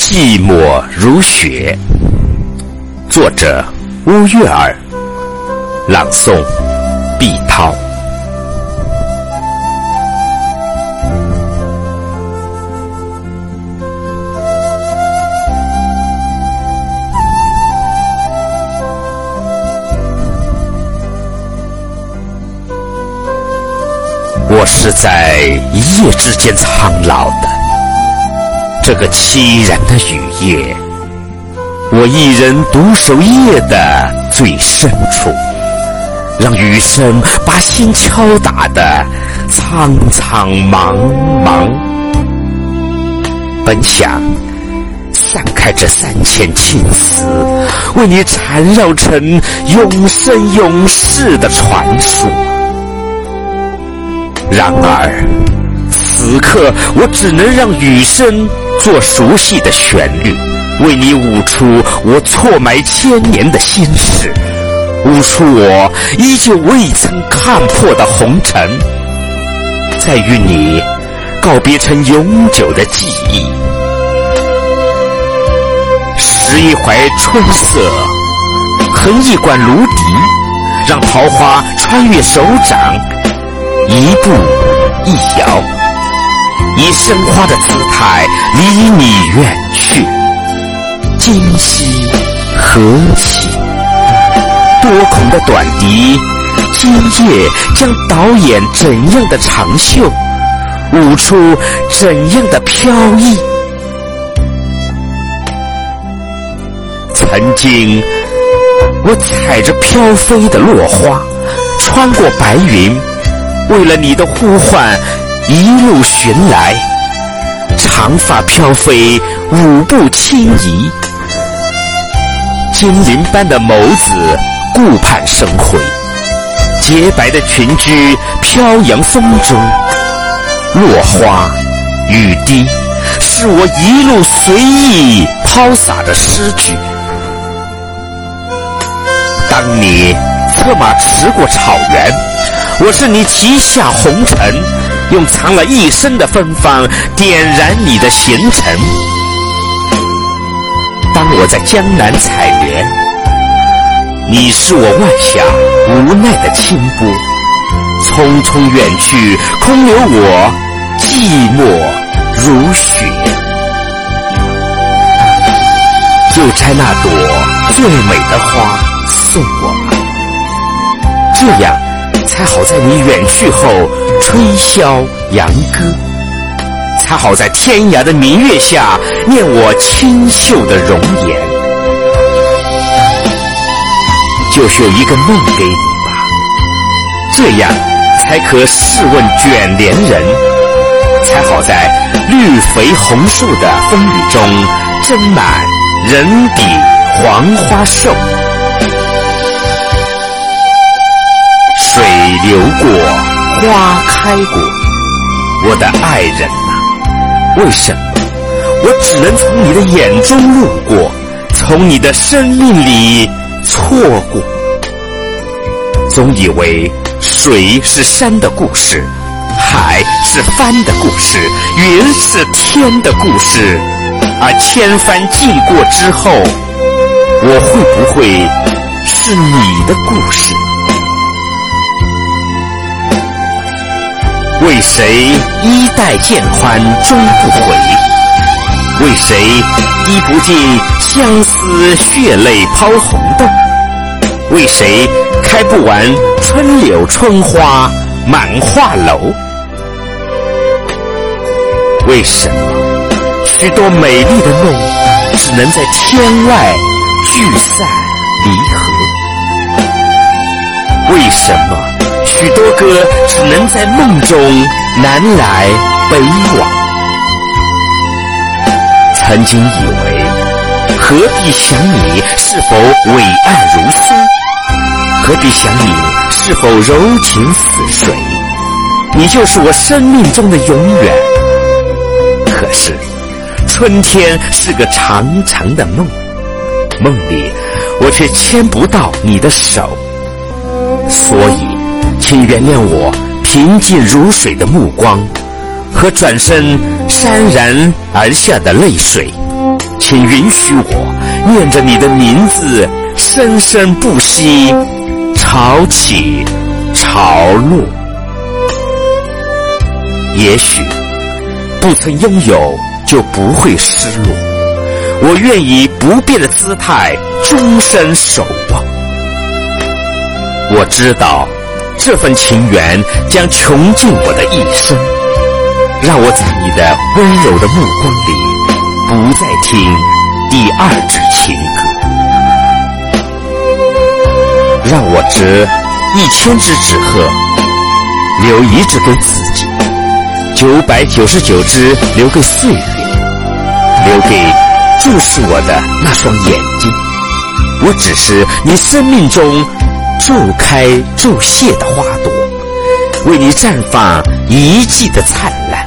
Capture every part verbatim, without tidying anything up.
寂寞如雪，作者乌月儿，朗诵毕涛。我是在一夜之间苍老的，这个凄然的雨夜，我一人独守夜的最深处，让雨声把心敲打的苍苍茫茫。本想散开这三千青丝，为你缠绕成永生永世的传说。然而此刻我只能让雨声做熟悉的旋律，为你舞出我错埋千年的心事，舞出我依旧未曾看破的红尘，再与你告别成永久的记忆。拾一怀春色，横一管芦笛，让桃花穿越手掌，一步一摇，以生花的姿态离你远去。今夕何夕？多空的短笛，今夜将导演怎样的长袖，舞出怎样的飘逸？曾经我踩着飘飞的落花，穿过白云，为了你的呼唤一路寻来，长发飘飞，舞步轻移，精灵般的眸子顾盼生辉，洁白的裙裾飘扬风中，落花雨滴是我一路随意抛洒的诗句。当你策马驰过草原，我是你旗下红尘，用藏了一生的芬芳点燃你的前程。当我在江南采莲，你是我万下无奈的清波，匆匆远去，空留我寂寞如雪。就摘那朵最美的花送我吧，这样才好在你远去后吹箫扬歌，才好在天涯的明月下念我清秀的容颜。就绣一个梦给你吧，这样才可试问卷帘人，才好在绿肥红瘦的风雨中斟满人比黄花瘦。水流过，花开过，我的爱人啊，为什么我只能从你的眼中路过，从你的生命里错过？总以为水是山的故事，海是帆的故事，云是天的故事，而千帆尽过之后，我会不会是你的故事？为谁衣带渐宽终不悔？为谁滴不尽相思血泪抛红豆？为谁开不完春柳春花满画楼？为什么许多美丽的梦只能在天外聚散离合？为什么许多歌只能在梦中南来北往？曾经以为何必想你是否伟岸如丝，何必想你是否柔情似水，你就是我生命中的永远。可是春天是个长长的梦，梦里我却牵不到你的手，所以请原谅我平静如水的目光和转身潸然而下的泪水。 请允许我念着你的名字，生生不息，潮起潮落。也许不曾拥有就不会失落，我愿以不变的姿态终身守望。我知道这份情缘将穷尽我的一生，让我在你的温柔的目光里不再听第二支情歌，让我织一千只纸鹤，留一只给自己，九百九十九只留给岁月，留给注视我的那双眼睛。我只是你生命中骤开骤谢的花朵，为你绽放一季的灿烂。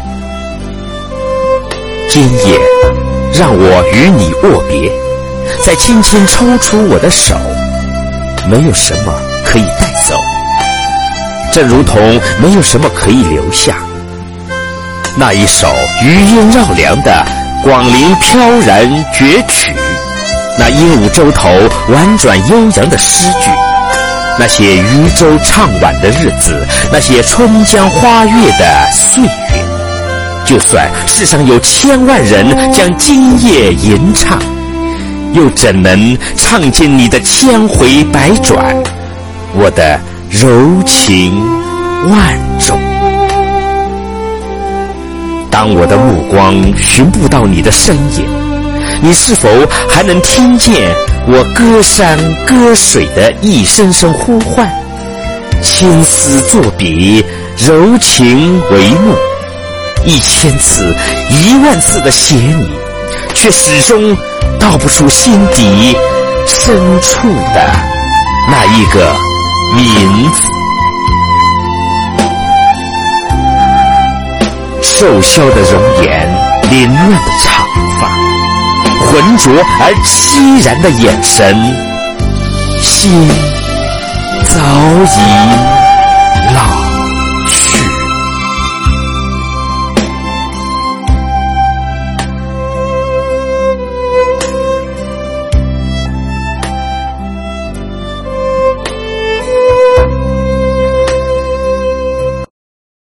今夜让我与你握别，再轻轻抽出我的手，没有什么可以带走，正如同没有什么可以留下。那一首余音绕梁的广陵飘然绝曲，那鹦鹉洲头婉转悠扬的诗句，那些渔舟唱晚的日子，那些春江花月的岁月，就算世上有千万人将今夜吟唱，又怎能唱尽你的千回百转，我的柔情万种。当我的目光寻不到你的身影，你是否还能听见我歌山歌水的一声声呼唤？青丝作笔，柔情为目，一千次一万次的写你，却始终道不出心底深处的那一个名字。瘦削的容颜，凌乱的长发，浑浊而凄然的眼神，心早已老。